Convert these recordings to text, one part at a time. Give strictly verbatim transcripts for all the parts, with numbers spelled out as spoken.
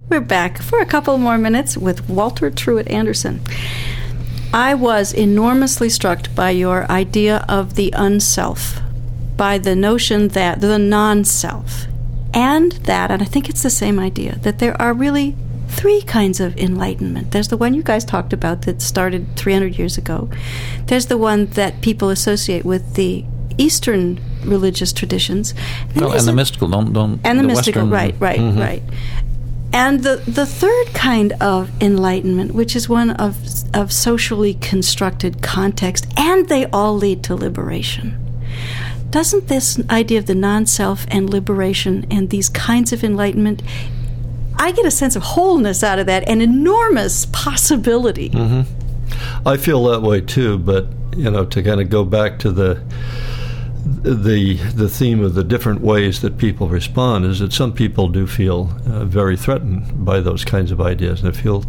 We're back for a couple more minutes with Walter Truett Anderson. I was enormously struck by your idea of the unself, by the notion that the non-self, and that, and I think it's the same idea, that there are really three kinds of enlightenment. There's the one you guys talked about that started three hundred years ago. There's the one that people associate with the Eastern religious traditions. And, well, and the mystical, don't, don't and the, the mystical, Western, right, right, mm-hmm. right. And the, the third kind of enlightenment, which is one of of socially constructed context, and they all lead to liberation. Doesn't this idea of the non-self and liberation and these kinds of enlightenment, I get a sense of wholeness out of that, an enormous possibility. Mm-hmm. I feel that way too, but you know, to kind of go back to the the the theme of the different ways that people respond is that some people do feel uh, very threatened by those kinds of ideas, and they feel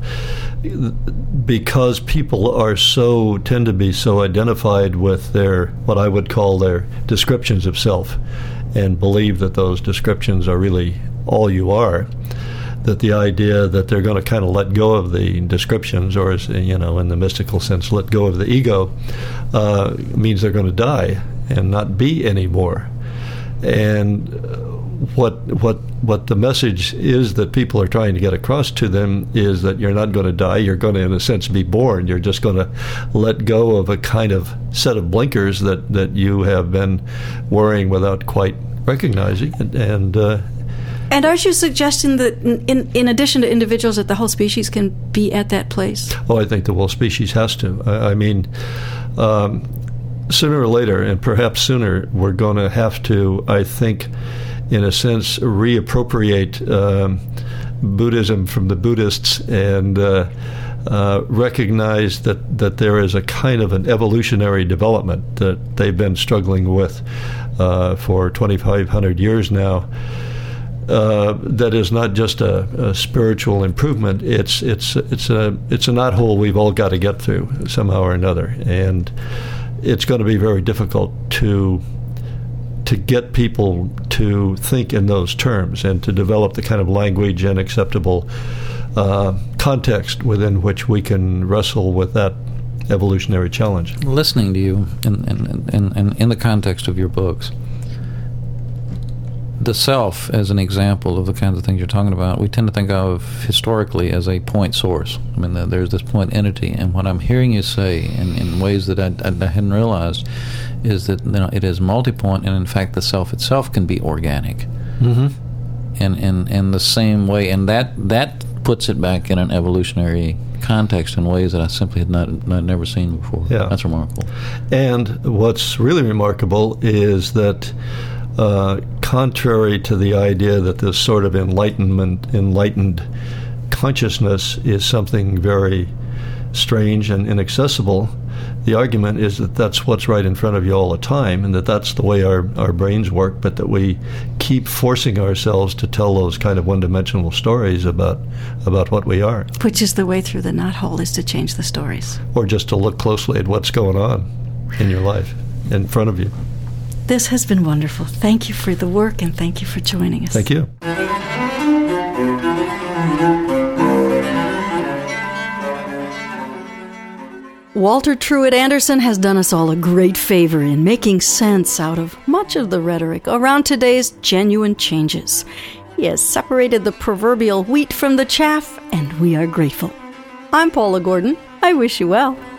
because people are so tend to be so identified with their what I would call their descriptions of self, and believe that those descriptions are really all you are, that the idea that they're going to kind of let go of the descriptions, or as you know, in the mystical sense, let go of the ego, uh, means they're going to die and not be anymore. And what what what the message is that people are trying to get across to them is that you're not going to die. You're going to, in a sense, be born. You're just going to let go of a kind of set of blinkers that, that you have been wearing without quite recognizing. And, and uh, And aren't you suggesting that in, in addition to individuals, that the whole species can be at that place? Oh, I think the whole species has to. I, I mean, um, sooner or later, and perhaps sooner, we're going to have to, I think, in a sense, reappropriate um, Buddhism from the Buddhists and uh, uh, recognize that, that there is a kind of an evolutionary development that they've been struggling with uh, for twenty-five hundred years now. Uh, that is not just a, a spiritual improvement. It's it's it's a it's a knothole we've all got to get through somehow or another, and it's going to be very difficult to to get people to think in those terms and to develop the kind of language and acceptable uh, context within which we can wrestle with that evolutionary challenge. Listening to you in in, in, in, in the context of your books, the self as an example of the kinds of things you're talking about, we tend to think of historically as a point source. I mean, there's this point entity, and what I'm hearing you say in, in ways that I, I, I hadn't realized is that, you know, it is multi-point, and in fact the self itself can be organic. Mm-hmm. And in in the same way, and that that puts it back in an evolutionary context in ways that I simply had not, not never seen before. Yeah. That's remarkable. And what's really remarkable is that Uh, contrary to the idea that this sort of enlightenment, enlightened consciousness is something very strange and inaccessible, the argument is that that's what's right in front of you all the time, and that that's the way our, our brains work, but that we keep forcing ourselves to tell those kind of one-dimensional stories about about what we are. Which is the way through the knothole, is to change the stories. Or just to look closely at what's going on in your life, in front of you. This has been wonderful. Thank you for the work, and thank you for joining us. Thank you. Walter Truett Anderson has done us all a great favor in making sense out of much of the rhetoric around today's genuine changes. He has separated the proverbial wheat from the chaff, and we are grateful. I'm Paula Gordon. I wish you well.